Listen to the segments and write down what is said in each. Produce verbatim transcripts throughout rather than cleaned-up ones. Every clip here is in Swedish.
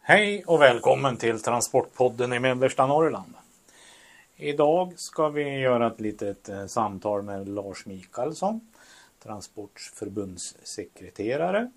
Hej och välkommen till Transportpodden i mellersta Norrland. Idag ska vi göra ett litet eh, samtal med Lars Mikaelsson, transportförbundssekreterare.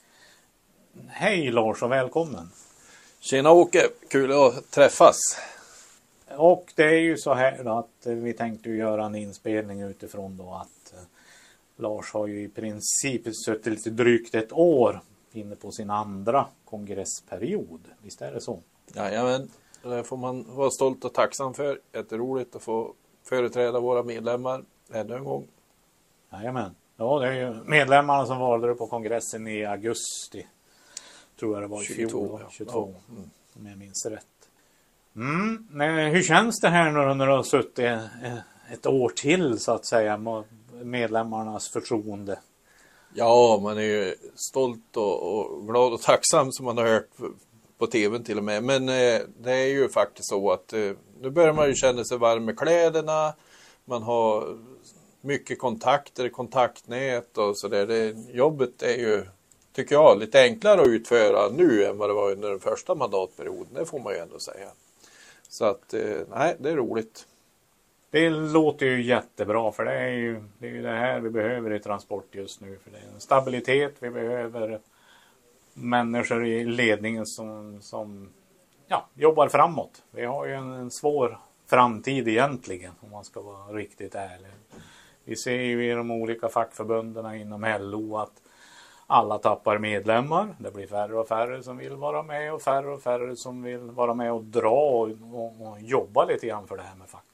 Hej Lars och välkommen. Tjena Åke, kul att träffas. Och det är ju så här då att eh, vi tänkte göra en inspelning utifrån då att eh, Lars har ju i princip suttit lite drygt ett år inne på sin andra kongressperiod. Visst är det så? Jajamän, det får man vara stolt och tacksam för. Jätteroligt att få företräda våra medlemmar ännu en gång. Jajamän. Ja, det är ju medlemmarna som valde det på kongressen i augusti. Tror jag det var i fjol. tjugotvå. tjugotvå Ja. Mm. Om jag minns rätt. Mm. Men hur känns det här nu när du har suttit ett år till så att säga med medlemmarnas förtroende? Ja, man är ju stolt och, och glad och tacksam som man har hört på tvn till och med. Men eh, det är ju faktiskt så att eh, nu börjar man ju känna sig varm med kläderna. Man har mycket kontakter, kontaktnät och sådär. Det, jobbet är ju, tycker jag, lite enklare att utföra nu än vad det var under den första mandatperioden. Det får man ju ändå säga. Så att, eh, nej, det är roligt. Det låter ju jättebra för det är ju, det är ju det här vi behöver i transport just nu. För det är en stabilitet, vi behöver människor i ledningen som, som ja, jobbar framåt. Vi har ju en, en svår framtid egentligen om man ska vara riktigt ärlig. Vi ser ju i de olika fackförbunden inom L O att alla tappar medlemmar. Det blir färre och färre som vill vara med och färre och färre som vill vara med och dra och, och, och jobba lite grann för det här med facket.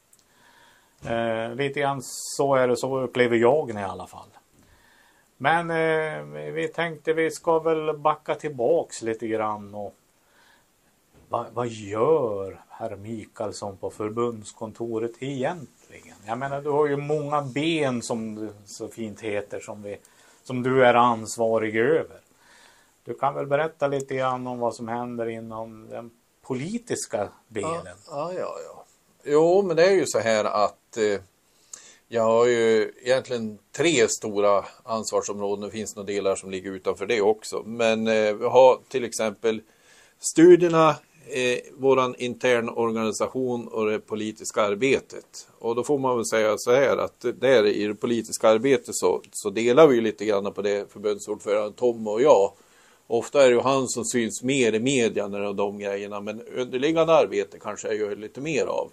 Eh, lite grann så är det, så upplever jag i alla fall. Men eh, vi tänkte vi ska väl backa tillbaks lite grann och va, vad gör herr Mikaelsson på förbundskontoret egentligen? Jag menar, du har ju många ben som du så fint heter som, vi, som du är ansvarig över. Du kan väl berätta lite grann om vad som händer inom den politiska delen? Ja, ja, ja. Jo, men det är ju så här att eh, jag har ju egentligen tre stora ansvarsområden. Det finns några delar som ligger utanför det också. Men eh, vi har till exempel studierna, eh, våran intern organisation och det politiska arbetet. Och då får man väl säga så här att där i det politiska arbetet så, så delar vi ju lite grann på det, förbundsordförande Tom och jag. Ofta är det ju han som syns mer i media när det är de grejerna, men underliggande arbete kanske jag gör lite mer av.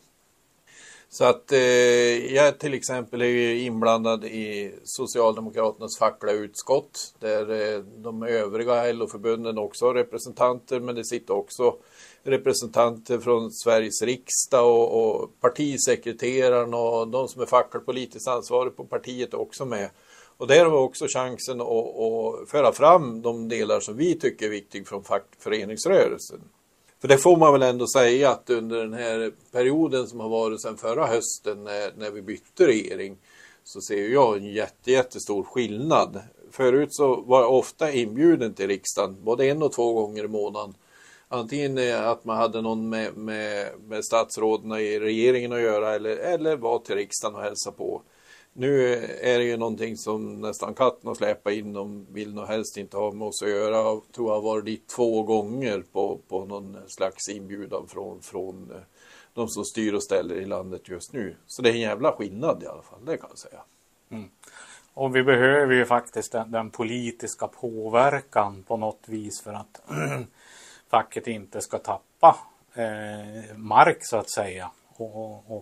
Så att eh, jag till exempel är ju inblandad i Socialdemokraternas fackliga utskott där eh, de övriga L O-förbunden också har representanter, men det sitter också representanter från Sveriges riksdag och, och partisekreteraren och de som är fackligt politiskt ansvariga på partiet också med. Och där har vi också chansen att, att föra fram de delar som vi tycker är viktiga från fackföreningsrörelsen. För det får man väl ändå säga att under den här perioden som har varit sedan förra hösten när, när vi bytte regering så ser jag en jätte, jättestor skillnad. Förut så var jag ofta inbjuden till riksdagen både en och två gånger i månaden. Antingen att man hade någon med, med, med statsråden i regeringen att göra eller, eller var till riksdagen och hälsa på. Nu är det ju någonting som nästan katten har släpat in. De vill nog helst inte ha med oss att göra. Jag tror jag har varit dit två gånger på, på någon slags inbjudan från, från de som styr och ställer i landet just nu. Så det är en jävla skillnad i alla fall, det kan jag säga. Mm. Och vi behöver ju faktiskt den, den politiska påverkan på något vis för att facket inte ska tappa eh, mark så att säga. Och, och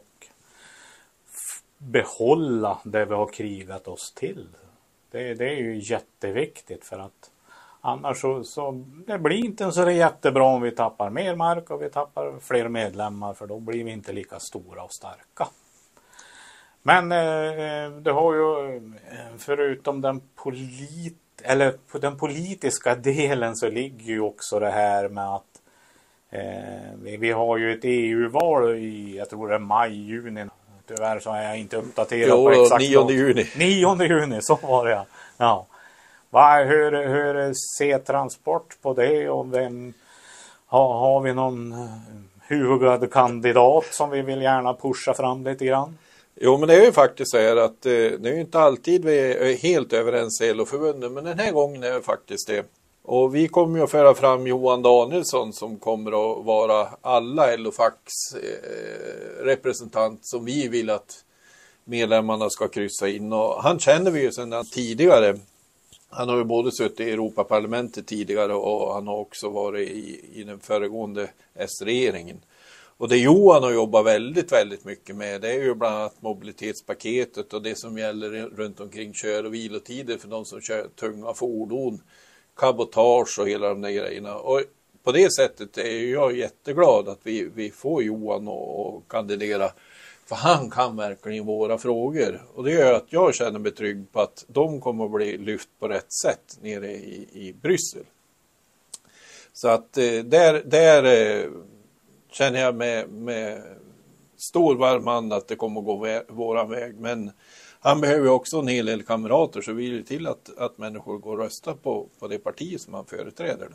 behålla det vi har krigat oss till. Det, det är ju jätteviktigt för att annars så, så det blir inte så jättebra om vi tappar mer mark och vi tappar fler medlemmar för då blir vi inte lika stora och starka. Men eh, det har ju förutom den polit eller på den politiska delen så ligger ju också det här med att eh, vi, vi har ju ett E U-val i, jag tror det är maj, juni. Tyvärr så är jag inte uppdaterad jo, på exakt nionde juni. nionde juni, så var det ja. ja. Va, hur, hur ser transport på det och vem har, har vi någon huvudgad kandidat som vi vill gärna pusha fram lite grann? Jo, men det är ju faktiskt så här att eh, det är ju inte alltid vi är helt överens i L O-förbunden, men den här gången är det faktiskt det. Och vi kommer ju att föra fram Johan Danielsson som kommer att vara alla L O-facks eh, representant som vi vill att medlemmarna ska kryssa in. Och han känner vi ju sedan tidigare. Han har ju både suttit i Europaparlamentet tidigare och han har också varit i, i den föregående S-regeringen. Och det Johan har jobbat väldigt, väldigt mycket med, det är ju bland annat mobilitetspaketet och det som gäller runt omkring kör- och vilotider för de som kör tunga fordon, kabotage och hela de där grejerna. Och på det sättet är jag jätteglad att vi, vi får Johan att kandidera. För han kan verkligen våra frågor. Och det gör att jag känner mig trygg på att de kommer att bli lyft på rätt sätt nere i, i Bryssel. Så att eh, där, där eh, känner jag med, med stor varm hand att det kommer att gå vä- våran väg. Men han behöver också en hel del kamrater, så vi vill till att, att människor går och röstar på, på det parti som han företräder. Då.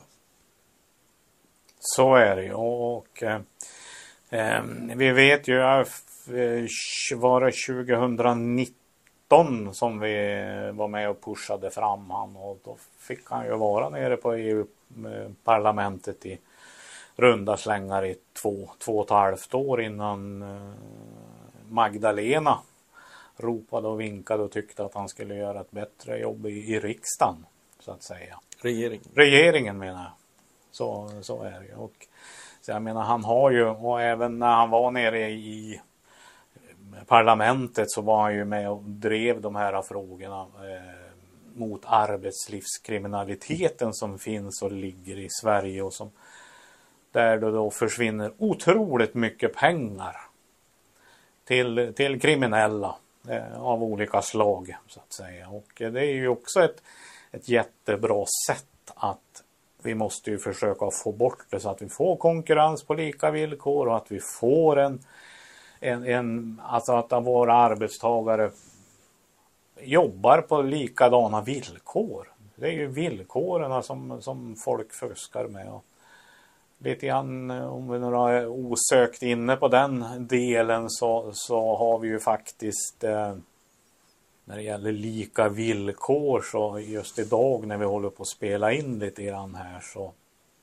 Så är det ju. Och eh, vi vet ju att var det tjugonitton som vi var med och pushade fram han, och då fick han ju vara nere på E U-parlamentet i runda slängar i två, två och ett halvt år innan Magdalena ropade och vinkade och tyckte att han skulle göra ett bättre jobb i, i riksdagen, så att säga. Regeringen. Regeringen menar jag. Så, så är det. Och så jag menar, han har ju, och även när han var nere i parlamentet så var han ju med och drev de här frågorna eh, mot arbetslivskriminaliteten som finns och ligger i Sverige, och som där det då försvinner otroligt mycket pengar till, till kriminella eh, av olika slag, så att säga. Och det är ju också ett, ett jättebra sätt att vi måste ju försöka få bort det så att vi får konkurrens på lika villkor och att vi får en, en, en alltså att våra arbetstagare jobbar på likadana villkor. Det är ju villkoren som, som folk fuskar med. Och lite grann, om vi nu är osökt inne på den delen, så, så har vi ju faktiskt eh, när det gäller lika villkor, så just idag när vi håller på att spela in lite grann här, så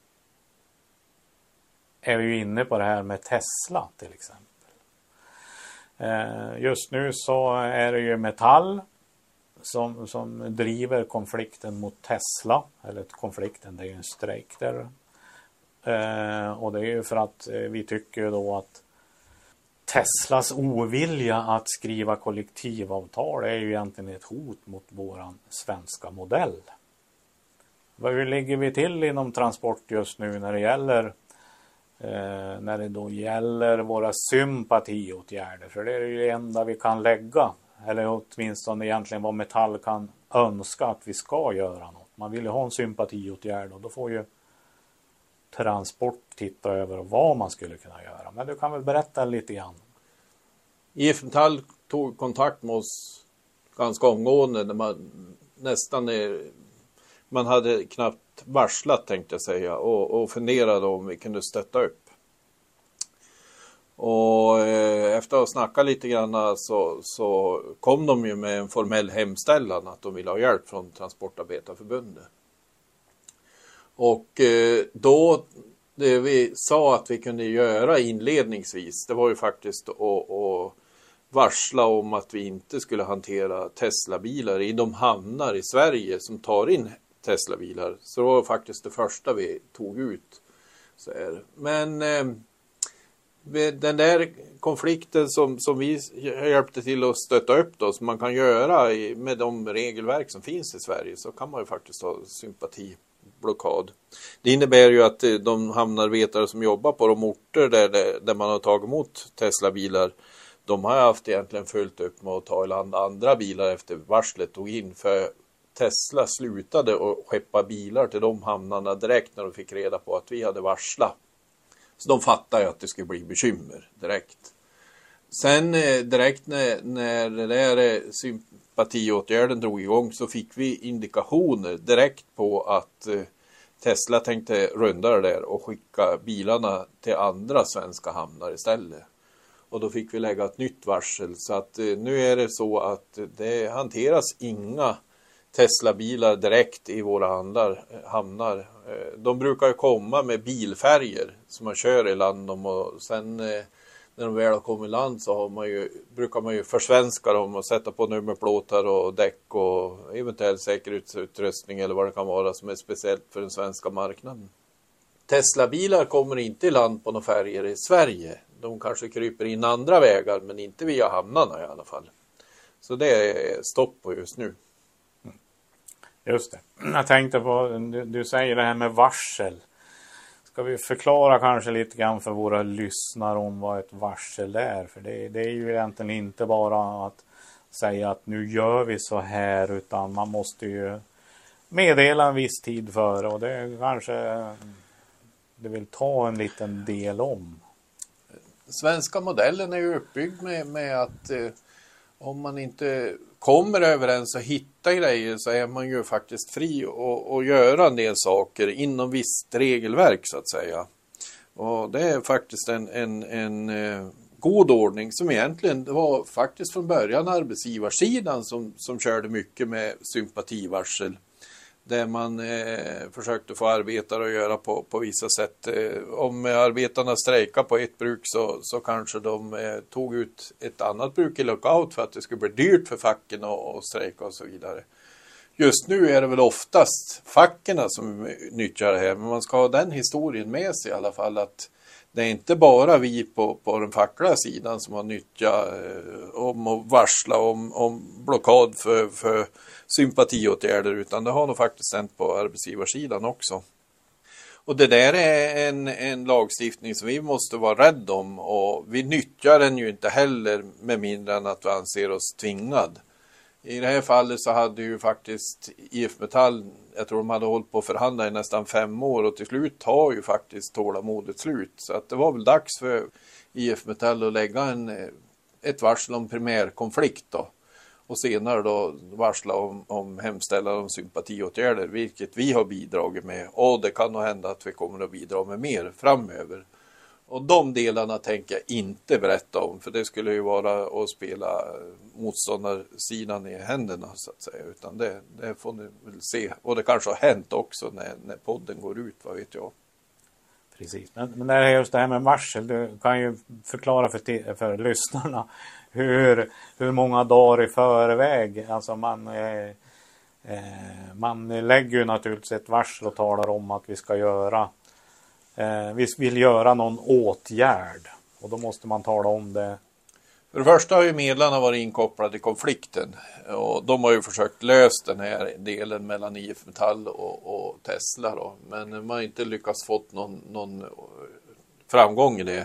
är vi ju inne på det här med Tesla till exempel. Eh, just nu så är det ju Metall som, som driver konflikten mot Tesla, eller konflikten, det är ju en strejk där. Eh, och det är ju för att eh, vi tycker då att Teslas ovilja att skriva kollektivavtal är ju egentligen ett hot mot våran svenska modell. Hur ligger vi till inom transport just nu när det gäller eh, när det då gäller våra sympatiåtgärder? För det är ju det enda vi kan lägga, eller åtminstone egentligen vad Metall kan önska att vi ska göra något. Man vill ju ha en sympatiåtgärd, och då får ju Transport titta över vad man skulle kunna göra. Men du kan väl berätta lite grann. I F Metall tog kontakt med oss ganska omgående när man nästan är, man hade knappt varslat, tänkte jag säga, och, och funderade om vi kunde stötta upp. Och eh, efter att ha snackat lite grann så, så kom de ju med en formell hemställan att de ville ha hjälp från Transportarbetarförbundet. Och eh, då, det vi sa att vi kunde göra inledningsvis, det var ju faktiskt att, att varsla om att vi inte skulle hantera Tesla-bilar i de hamnar i Sverige som tar in Tesla-bilar. Så det var faktiskt det första vi tog ut. Så här. Men eh, den där konflikten som, som vi hjälpte till att stötta upp då, som man kan göra i, med de regelverk som finns i Sverige, så kan man ju faktiskt ha sympati. Blockad. Det innebär ju att de hamnarbetare som jobbar på de orter där, det, där man har tagit emot Tesla-bilar, de har haft egentligen följt upp med att ta i land andra bilar efter varslet tog in, för Tesla slutade att skeppa bilar till de hamnarna direkt när de fick reda på att vi hade varslat. Så de fattar ju att det skulle bli bekymmer direkt. Sen direkt när, när det där sympatiåtgärden drog igång, så fick vi indikationer direkt på att eh, Tesla tänkte runda det där och skicka bilarna till andra svenska hamnar istället. Och då fick vi lägga ett nytt varsel, så att eh, nu är det så att det hanteras inga Tesla-bilar direkt i våra handlar, hamnar. De brukar ju komma med bilfärger som man kör i land om, och sen när de väl har kommit i land så har man ju, brukar man ju försvenska dem och sätta på nummerplåtar och däck och eventuellt säkerhetsutrustning eller vad det kan vara som är speciellt för den svenska marknaden. Tesla-bilar kommer inte i land på några färger i Sverige. De kanske kryper in andra vägar men inte via hamnarna i alla fall. Så det är stopp på just nu. Just det. Jag tänkte på, du, du säger det här med varsel. Ska vi förklara kanske lite grann för våra lyssnare om vad ett varsel är? För det, det är ju egentligen inte bara att säga att nu gör vi så här, utan man måste ju meddela en viss tid före, och det kanske det vill ta en liten del om. Svenska modellen är ju uppbyggd med, med att eh, om man inte kommer överens och hittar grejer så är man ju faktiskt fri att göra en del saker inom visst regelverk så att säga. Och det är faktiskt en, en, en eh, god ordning som egentligen det var faktiskt från början arbetsgivarsidan som, som körde mycket med sympativarsel. Där man eh, försökte få arbetare att göra på, på vissa sätt. Eh, om arbetarna strejkar på ett bruk så, så kanske de eh, tog ut ett annat bruk i lockout för att det skulle bli dyrt för facken att strejka och så vidare. Just nu är det väl oftast fackerna som nyttjar det här, men man ska ha den historien med sig i alla fall, att det är inte bara vi på, på den fackliga sidan som har nyttjat eh, om att varsla om, om blockad för, för sympatiåtgärder, utan det har nog faktiskt hänt på arbetsgivarsidan också. Och det där är en, en lagstiftning som vi måste vara rädda om, och vi nyttjar den ju inte heller med mindre än att vi anser oss tvingad. I det här fallet så hade ju faktiskt I F Metall, jag tror de hade hållit på att förhandla i nästan fem år, och till slut har ju faktiskt tålamodet slut. Så att det var väl dags för I F Metall att lägga en, ett varsel om primärkonflikt då. Och senare då varsla om, om hemställan om sympatiåtgärder, vilket vi har bidragit med. Och det kan nog hända att vi kommer att bidra med mer framöver. Och de delarna tänker jag inte berätta om, för det skulle ju vara att spela motståndarsidan i händerna så att säga. Utan det, det får ni väl se. Och det kanske har hänt också när, när podden går ut, vad vet jag. Precis, men, men det är just det här med varsel. Du kan ju förklara för, för lyssnarna hur, hur många dagar i förväg. Alltså man, eh, eh, man lägger ju naturligtvis ett varsel och talar om att vi ska göra Eh, vi vill göra någon åtgärd, och då måste man tala om det. För det första har ju medlarna varit inkopplade i konflikten, och de har ju försökt lösa den här delen mellan I F Metall och, och Tesla då, men man har inte lyckats fått någon, någon framgång i det.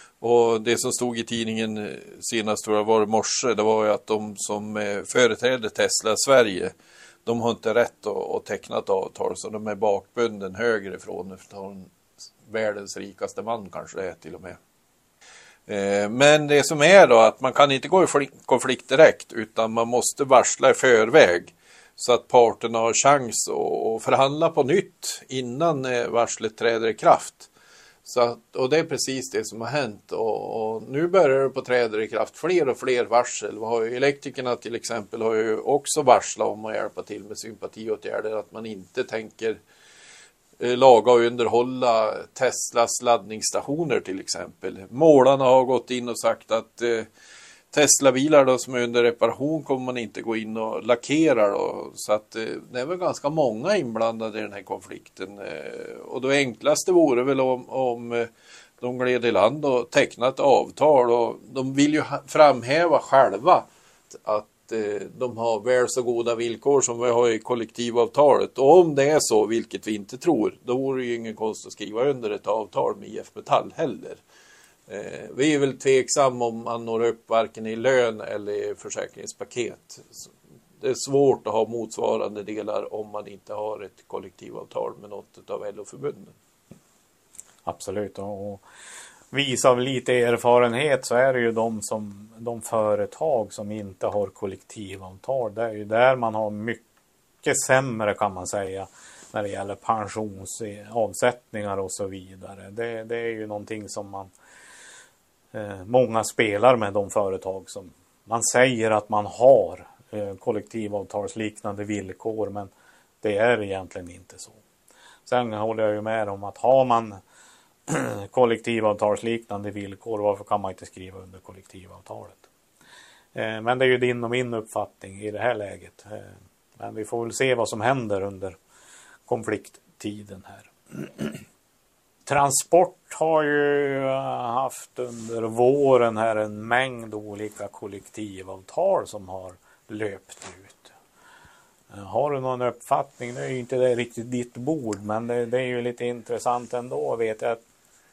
Och det som stod i tidningen senast, tror jag var i morse, det var ju att de som företräder Tesla i Sverige, de har inte rätt att, att teckna ett avtal, så de är bakbunden högre ifrån från världens rikaste man kanske det är till och med. Eh, men det som är då att man kan inte gå i konflikt direkt, utan man måste varsla i förväg så att parterna har chans att förhandla på nytt innan eh, varslet träder i kraft. Så att, och det är precis det som har hänt, och, och nu börjar det på träda i kraft fler och fler varsel. Vi har ju elektrikerna till exempel har ju också varslat om att hjälpa till med sympatiåtgärder, att man inte tänker laga och underhålla Teslas laddningsstationer till exempel. Målarna har gått in och sagt att eh, Tesla-bilar då, som är under reparation, kommer man inte gå in och lackera då. Så att eh, det är väl ganska många inblandade i den här konflikten. Eh, och det enklaste vore väl om, om eh, de gled i land och tecknat avtal. Och de vill ju framhäva själva att de har väl så goda villkor som vi har i kollektivavtalet. Och om det är så, vilket vi inte tror, då vore det ju ingen konst att skriva under ett avtal med I F Metall heller. Eh, vi är väl tveksam om man når upp varken i lön eller i försäkringspaket. Det är svårt att ha motsvarande delar om man inte har ett kollektivavtal med något av L O-förbunden. Absolut, och vis av lite erfarenhet så är det ju de, som, de företag som inte har kollektivavtal. Det är ju där man har mycket sämre, kan man säga, när det gäller pensionsavsättningar och så vidare. Det, det är ju någonting som man eh, många spelar med, de företag som man säger att man har eh, kollektivavtalsliknande villkor, men det är egentligen inte så. Sen håller jag ju med om att har man kollektivavtalsliknande villkor, varför kan man inte skriva under kollektivavtalet? Eh, men det är ju din och min uppfattning i det här läget. Eh, men vi får väl se vad som händer under konflikttiden här. Transport har ju haft under våren här en mängd olika kollektivavtal som har löpt ut. Har du någon uppfattning? Det är ju inte det riktigt ditt bord, men det, det är ju lite intressant ändå. Vet jag att,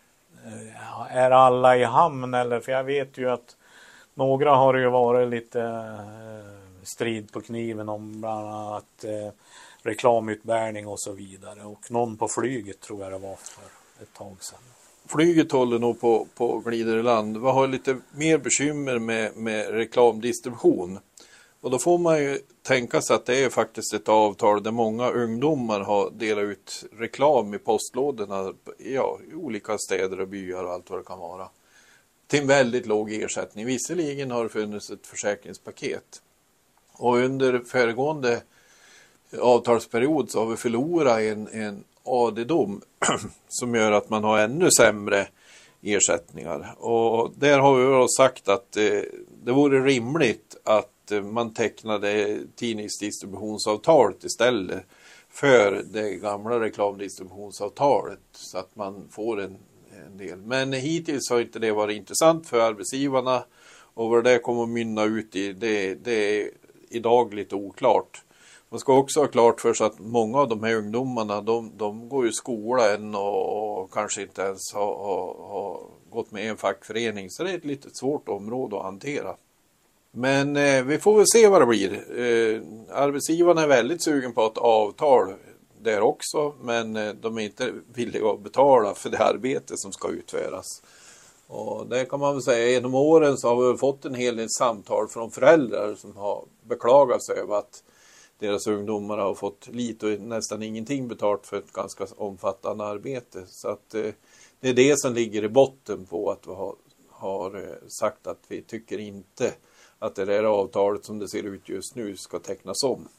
är alla i hamn? Eller, för jag vet ju att några har ju varit lite strid på kniven om bland annat eh, reklamutbärning och så vidare. Och någon på flyget tror jag det var för ett tag sedan. Flyget håller nog på, på glider i land. Vi har lite mer bekymmer med, med reklamdistribution. Och då får man ju tänka sig att det är faktiskt ett avtal där många ungdomar har delat ut reklam i postlådorna, ja, i olika städer och byar och allt vad det kan vara. Till en väldigt låg ersättning. Visserligen har det funnits ett försäkringspaket. Och under föregående avtalsperiod så har vi förlorat en, en A D-dom som gör att man har ännu sämre ersättningar. Och där har vi sagt att eh, det vore rimligt att eh, man tecknade tidningsdistributionsavtalet istället för det gamla reklamdistributionsavtalet, så att man får en, en del. Men hittills har inte det varit intressant för arbetsgivarna, och vad det kommer att mynna ut i, det, det är idag lite oklart. Man ska också ha klart för sig att många av de här ungdomarna, de, de går i skola än och, och kanske inte ens har, har, har gått med i en fackförening. Så det är ett lite svårt område att hantera. Men eh, vi får väl se vad det blir. Eh, arbetsgivarna är väldigt sugen på ett avtal där också, men eh, de är inte villiga att betala för det arbete som ska utföras. Och det kan man väl säga, genom åren så har vi fått en hel del samtal från föräldrar som har beklagat sig över att deras ungdomar har fått lite och nästan ingenting betalt för ett ganska omfattande arbete. Så att eh, det är det som ligger i botten på att vi har, har eh, sagt att vi tycker inte att det där avtalet som det ser ut just nu ska tecknas om.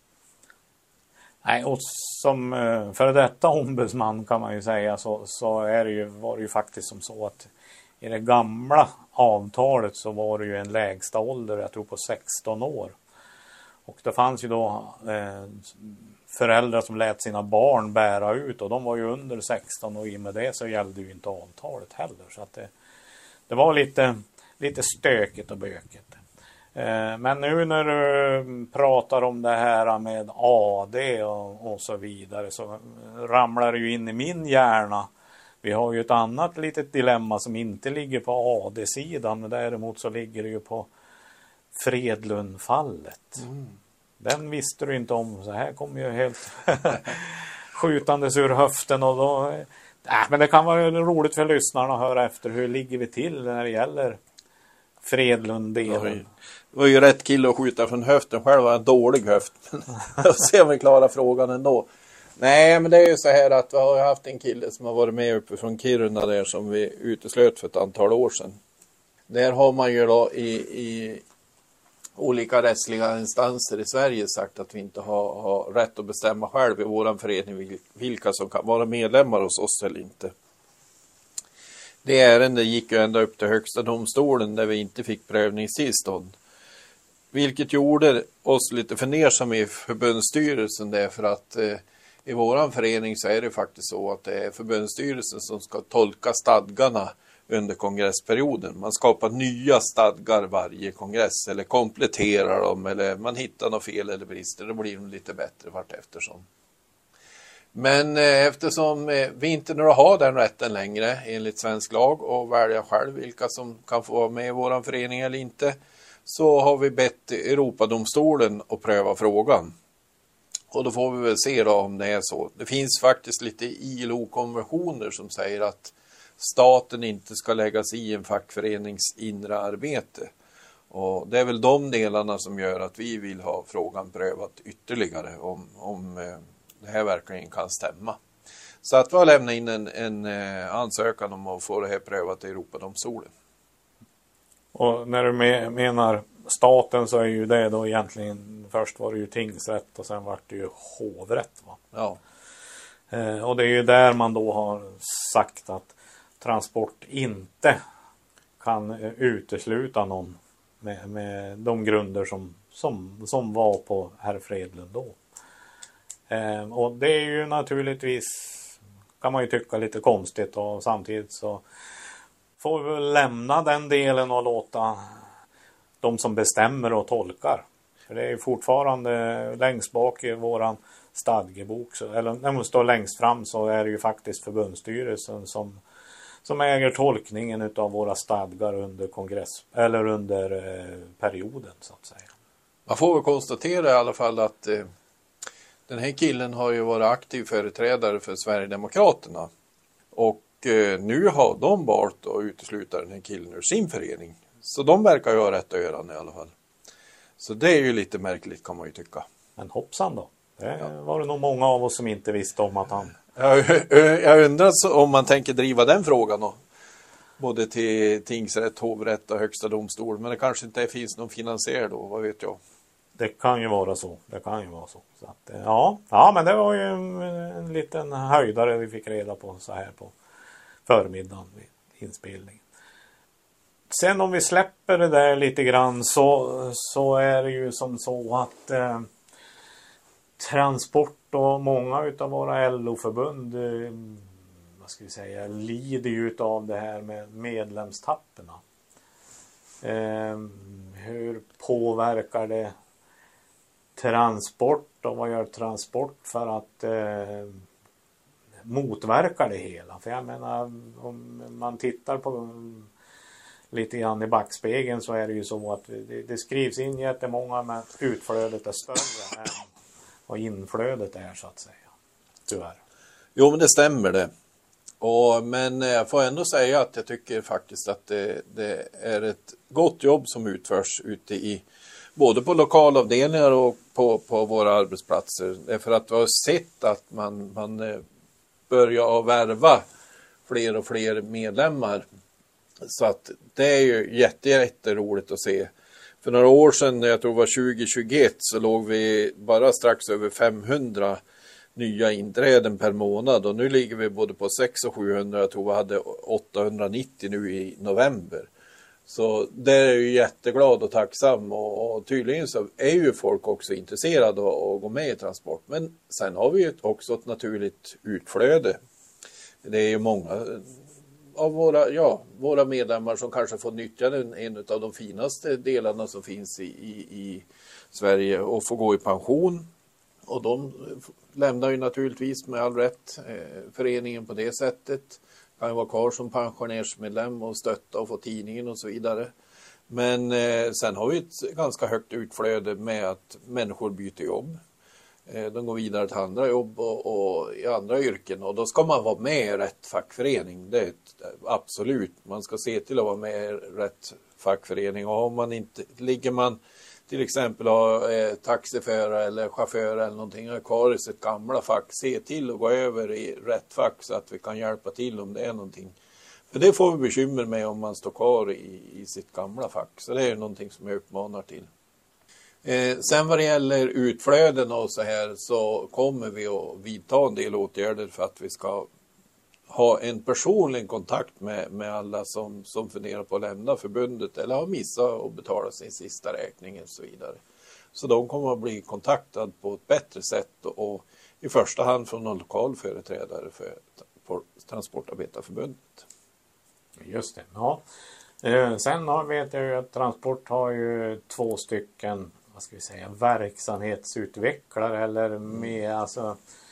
Nej, och som eh, för detta ombudsman kan man ju säga så, så är det ju, var det ju faktiskt som så att i det gamla avtalet så var det ju en lägsta ålder, jag tror på sexton år. Och det fanns ju då eh, föräldrar som lät sina barn bära ut, och de var ju under sexton, och i med det så gällde ju inte avtalet heller. Så att det, det var lite, lite stökigt och bökigt. Eh, men nu när du pratar om det här med A D och, och så vidare, så ramlar det ju in i min hjärna. Vi har ju ett annat litet dilemma som inte ligger på A D-sidan, men däremot så ligger det ju på Fredlundfallet. Mm. Den visste du inte om, så här kommer ju helt skjutandes ur höften, och då, äh, men det kan vara roligt för lyssnarna att höra efter hur ligger vi till när det gäller Fredlund-delen. Det var ju rätt kille att skjuta från höften, själv var en dålig höft. Jag ser om vi klarar frågan ändå. Nej, men det är ju så här att vi har haft en kille som har varit med uppe från Kiruna där, som vi uteslöt för ett antal år sedan. Där har man ju då i, i olika rättsliga instanser i Sverige sagt att vi inte har, har rätt att bestämma själv i våran förening vilka som kan vara medlemmar hos oss eller inte. Det ärendet gick ju ända upp till högsta domstolen där vi inte fick prövningstillstånd. Vilket gjorde oss lite fundersamma i förbundsstyrelsen, därför att eh, i våran förening så är det faktiskt så att det är förbundsstyrelsen som ska tolka stadgarna under kongressperioden. Man skapar nya stadgar varje kongress eller kompletterar dem, eller man hittar något fel eller brister. Då blir de lite bättre vart eftersom. Men eh, eftersom eh, vi inte nu har den rätten längre enligt svensk lag och välja själv vilka som kan få vara med i våran förening eller inte, så har vi bett Europadomstolen att pröva frågan. Och då får vi väl se då om det är så. Det finns faktiskt lite I L O-konventioner som säger att staten inte ska lägga sig i en fackförenings inre arbete. Och det är väl de delarna som gör att vi vill ha frågan prövat ytterligare om, om eh, det här verkligen kan stämma. Så att vi har lämnat in en, en eh, ansökan om att få det här prövat i Europadomstolen. Och när du menar staten så är ju det då egentligen, först var det ju tingsrätt och sen var det ju hovrätt. Va? Ja. Eh, och det är ju där man då har sagt att Transport inte kan eh, utesluta någon med, med de grunder som, som, som var på herr Fredlund då. Eh, och det är ju naturligtvis, kan man ju tycka, lite konstigt, och samtidigt så får vi väl lämna den delen och låta de som bestämmer och tolkar. För det är ju fortfarande längst bak i våran stadgebok, så, eller när man står längst fram, så är det ju faktiskt förbundsstyrelsen som, som äger tolkningen utav våra stadgar under kongress, eller under eh, perioden så att säga. Man får väl konstatera i alla fall att eh, den här killen har ju varit aktiv företrädare för Sverigedemokraterna. Och eh, nu har de valt att utesluta den här killen ur sin förening. Så de verkar ju ha rätt öron i alla fall. Så det är ju lite märkligt, kan man ju tycka. Men hoppsan då. Det var det nog många av oss som inte visste om att han... Jag, jag undrar om man tänker driva den frågan då. Både till tingsrätt, hovrätt och högsta domstol. Men det kanske inte finns någon finansiär då, vad vet jag. Det kan ju vara så. Det kan ju vara så. Så att, ja. ja, men det var ju en, en liten höjdare vi fick reda på så här på förmiddagen vid inspelningen. Sen om vi släpper det där lite grann, så, så är det ju som så att eh, Transport och många utav våra L O-förbund eh, vad ska vi säga, lider ju utav det här med medlemstapperna. Eh, hur påverkar det Transport, och vad gör Transport för att eh, motverka det hela? För jag menar, om man tittar på lite grann i backspegeln, så är det ju så att det, det skrivs in jättemånga, men utflödet är större än vad inflödet är, så att säga. Tyvärr. Jo, men det stämmer det. Och, men jag får ändå säga att jag tycker faktiskt att det, det är ett gott jobb som utförs ute i både på lokalavdelningar och på, på våra arbetsplatser. Därför att vi har sett att man, man börjar värva fler och fler medlemmar. Så att det är ju jätte, jätte roligt att se. För några år sedan, jag tror det var tjugo tjugoett, så låg vi bara strax över femhundra nya inträden per månad. Och nu ligger vi både på sexhundra och sjuhundra, jag tror vi hade åttahundranittio nu i november. Så det är ju jätteglad och tacksam, och, och tydligen så är ju folk också intresserade av att gå med i Transport. Men sen har vi ju också ett naturligt utflöde. Det är ju många av våra, ja, våra medlemmar som kanske får nyttja den, en av de finaste delarna som finns i, i, i Sverige, och får gå i pension. Och de lämnar ju naturligtvis med all rätt eh, föreningen på det sättet. Kan ju vara kvar som pensionärsmedlem och stötta och få tidningen och så vidare. Men eh, sen har vi ett ganska högt utflöde med att människor byter jobb. Eh, de går vidare till andra jobb och, och i andra yrken. Och då ska man vara med i rätt fackförening. Det är ett, absolut. Man ska se till att vara med i rätt fackförening. Och om man inte, ligger man till exempel ha eh, taxiförare eller chaufför eller någonting, har kvar i sitt gamla fack, se till att gå över i rätt fack så att vi kan hjälpa till om det är någonting. För det får vi bekymmer med om man står kvar i, i sitt gamla fack. Så det är någonting som jag uppmanar till. Eh, sen vad det gäller utflöden och så här, så kommer vi att vidta en del åtgärder för att vi ska ha en personlig kontakt med, med alla som, som funderar på att lämna förbundet eller har missat att betala sin sista räkning och så vidare. Så de kommer att bli kontaktade på ett bättre sätt, och, och i första hand från en lokal företrädare för, för Transportarbetarförbundet. Just det, ja. Eh, sen har, vet jag ju att Transport har ju två stycken, vad ska vi säga, verksamhetsutvecklare eller med, alltså,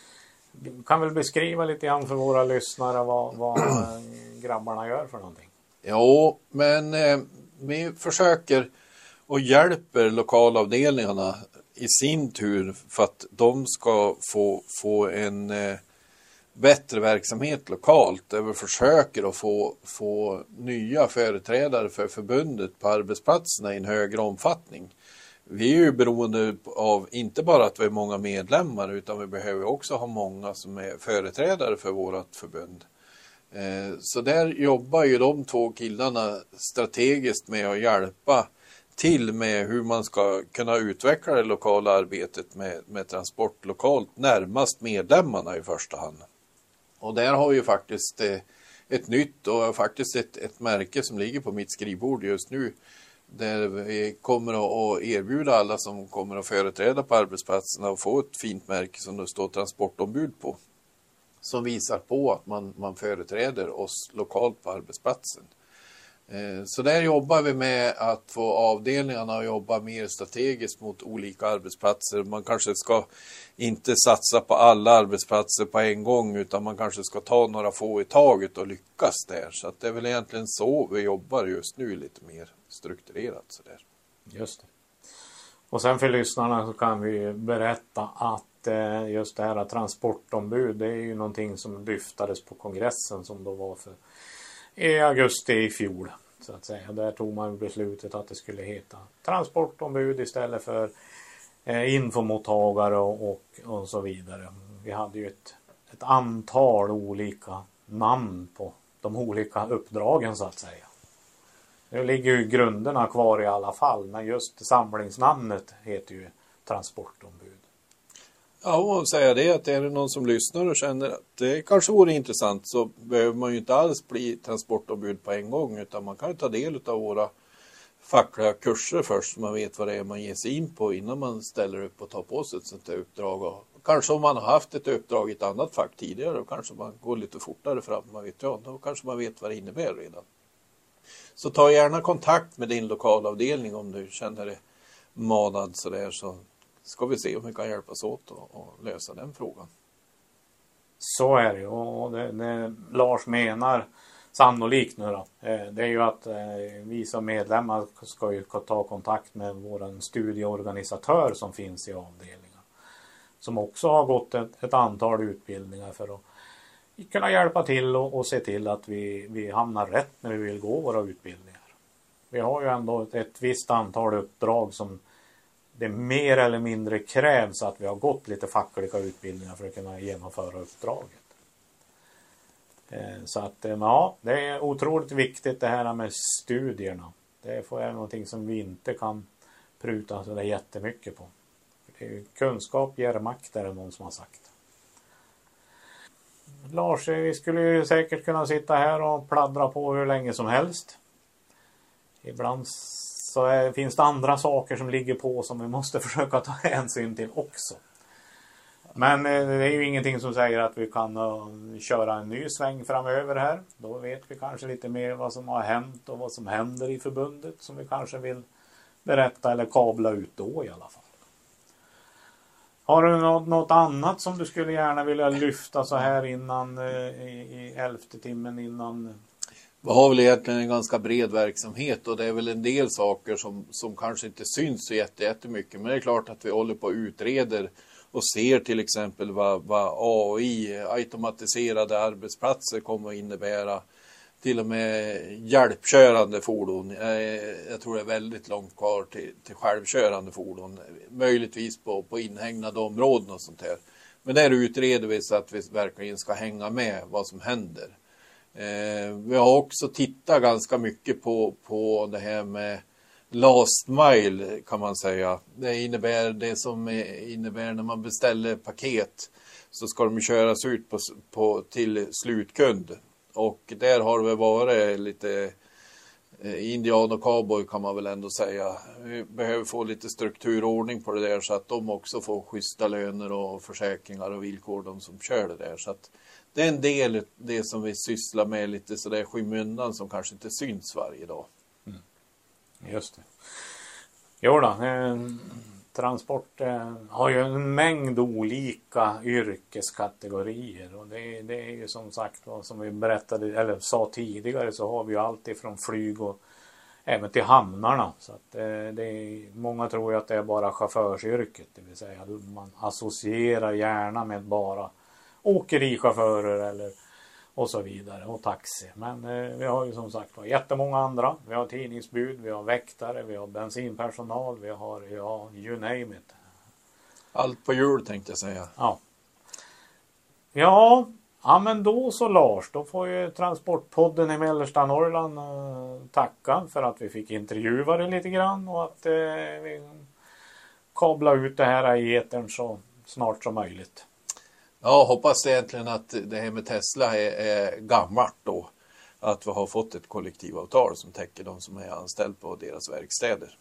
kan väl beskriva lite grann för våra lyssnare vad, vad grabbarna gör för någonting? Jo, men eh, vi försöker och hjälper lokalavdelningarna i sin tur för att de ska få, få en eh, bättre verksamhet lokalt, där vi försöker att få, få nya företrädare för förbundet på arbetsplatserna i en högre omfattning. Vi är ju beroende av inte bara att vi är många medlemmar, utan vi behöver också ha många som är företrädare för vårt förbund. Så där jobbar ju de två killarna strategiskt med att hjälpa till med hur man ska kunna utveckla det lokala arbetet med, med transport lokalt närmast medlemmarna i första hand. Och där har vi ju faktiskt eh, ett nytt och faktiskt ett, ett märke som ligger på mitt skrivbord just nu, där vi kommer att erbjuda alla som kommer att företräda på arbetsplatserna att få ett fint märke som det står transportombud på, som visar på att man, man företräder oss lokalt på arbetsplatsen. Så där jobbar vi med att få avdelningarna att jobba mer strategiskt mot olika arbetsplatser. Man kanske ska inte satsa på alla arbetsplatser på en gång, utan man kanske ska ta några få i taget och lyckas där. Så att det är väl egentligen så vi jobbar just nu, lite mer strukturerat så där. Just det. Och sen för lyssnarna så kan vi berätta att eh, just det här transportombud, det är ju någonting som lyftades på kongressen som då var för i augusti i fjol, så att säga. Där tog man beslutet att det skulle heta transportombud istället för eh, infomottagare och, och, och så vidare. Vi hade ju ett, ett antal olika namn på de olika uppdragen, så att säga. Nu ligger ju grunderna kvar i alla fall, men just samlingsnamnet heter ju transportombud. Ja, och säga det att är det någon som lyssnar och känner att det kanske vore intressant, så behöver man ju inte alls bli transportombud på en gång, utan man kan ta del av våra fackliga kurser först, så man vet vad det är man ger sig in på innan man ställer upp och tar på sig ett sånt här uppdrag. Och kanske om man har haft ett uppdrag i ett annat fack tidigare, då kanske man går lite fortare fram, man vet ja, då kanske man vet vad det innebär redan. Så ta gärna kontakt med din lokalavdelning om du känner dig manad sådär, så ska vi se om vi kan hjälpas åt och, och lösa den frågan. Så är det, och det, det Lars menar sannolikt nu då, det är ju att vi som medlemmar ska ju ta kontakt med våran studieorganisatör som finns i avdelningen, som också har gått ett, ett antal utbildningar för att kunna hjälpa till och, och se till att vi, vi hamnar rätt när vi vill gå våra utbildningar. Vi har ju ändå ett, ett visst antal uppdrag som det mer eller mindre krävs att vi har gått lite fackliga utbildningar för att kunna genomföra uppdraget. Så att ja, det är otroligt viktigt det här med studierna. Det är någonting som vi inte kan pruta så där jättemycket på. Det är ju, kunskap ger makt, är det någon som har sagt. Lars, vi skulle ju säkert kunna sitta här och pladdra på hur länge som helst. Ibland så är, finns det andra saker som ligger på som vi måste försöka ta hänsyn till också. Men eh, det är ju ingenting som säger att vi kan uh, köra en ny sväng framöver här. Då vet vi kanske lite mer vad som har hänt och vad som händer i förbundet som vi kanske vill berätta eller kabla ut då i alla fall. Har du något, något annat som du skulle gärna vilja lyfta så här innan eh, i, i elfte timmen innan? Vi har väl egentligen en ganska bred verksamhet, och det är väl en del saker som, som kanske inte syns så jätte, jättemycket. Men det är klart att vi håller på och utreder och ser till exempel vad, vad A I, automatiserade arbetsplatser, kommer att innebära. Till och med hjälpkörande fordon. Jag tror det är väldigt långt kvar till, till självkörande fordon. Möjligtvis på, på inhägnade områden och sånt här. Men där utreder vi så att vi verkligen ska hänga med vad som händer. Eh, vi har också tittat ganska mycket på, på det här med last mile, kan man säga. Det innebär det som innebär när man beställer paket, så ska de köras ut på, på, till slutkund. Och där har det varit lite indian och cowboy, kan man väl ändå säga. Vi behöver få lite strukturordning på det där, så att de också får schyssta löner och försäkringar och villkor, de som kör det där. Så att det är en del det som vi sysslar med lite så där skymundan, som kanske inte syns varje dag. Mm. Just det. Jo då, eh, transport eh, har ju en mängd olika yrkeskategorier, och det, det är ju som sagt vad som vi berättade eller sa tidigare, så har vi ju allt ifrån flyg och även till hamnarna. Så att eh, det är, många tror ju att det är bara chaufförsyrket, det vill säga man associerar gärna med bara åkerichaufförer eller och så vidare, och taxi. Men eh, vi har ju som sagt jättemånga andra. Vi har tidningsbud, vi har väktare, vi har bensinpersonal, vi har, ja, you name it. Allt på hjul, tänkte jag säga. Ja. Ja, Ja men då så Lars, då får ju Transportpodden i mellersta Norrland eh, tacka för att vi fick intervjua det lite grann och att eh, vi kabla ut det här i etern så snart som möjligt. Ja, hoppas egentligen att det här med Tesla är, är gammalt då. Att vi har fått ett kollektivavtal som täcker de som är anställda på deras verkstäder.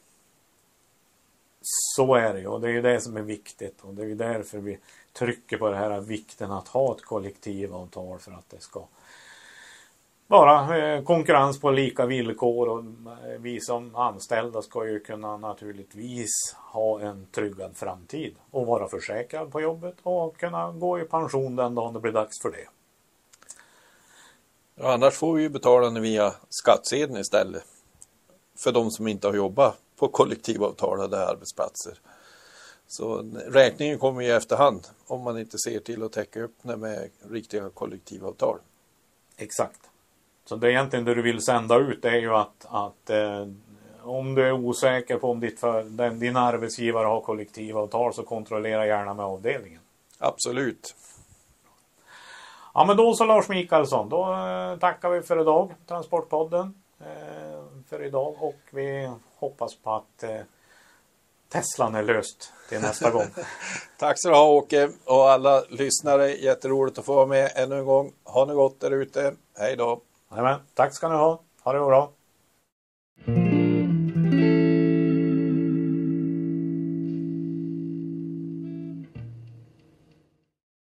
Så är det och det är ju det som är viktigt och det är ju därför vi trycker på det här vikten att ha ett kollektivavtal för att det ska vara eh, konkurrens på lika villkor och vi som anställda ska ju kunna naturligtvis ha en tryggad framtid och vara försäkrad på jobbet och kunna gå i pension den dagen det blir dags för det. Ja, annars får vi ju betala via skattsedeln istället för de som inte har jobbat på kollektivavtalade arbetsplatser. Så räkningen kommer ju i efterhand om man inte ser till att täcka upp det med riktiga kollektivavtal. Exakt. Så det är egentligen det du vill sända ut det är ju att, att eh, om du är osäker på om ditt för, den, din arbetsgivare har kollektivavtal så kontrollera gärna med avdelningen. Absolut. Ja men då så Lars Mikaelsson, då eh, tackar vi för idag, Transportpodden eh, för idag och vi hoppas på att eh, Teslan är löst till nästa gång. Tack så du ha Åke och alla lyssnare, jätteroligt att få vara med ännu en gång. Ha det gott där ute, hej då. Amen. Tack ska ni ha, ha det bra.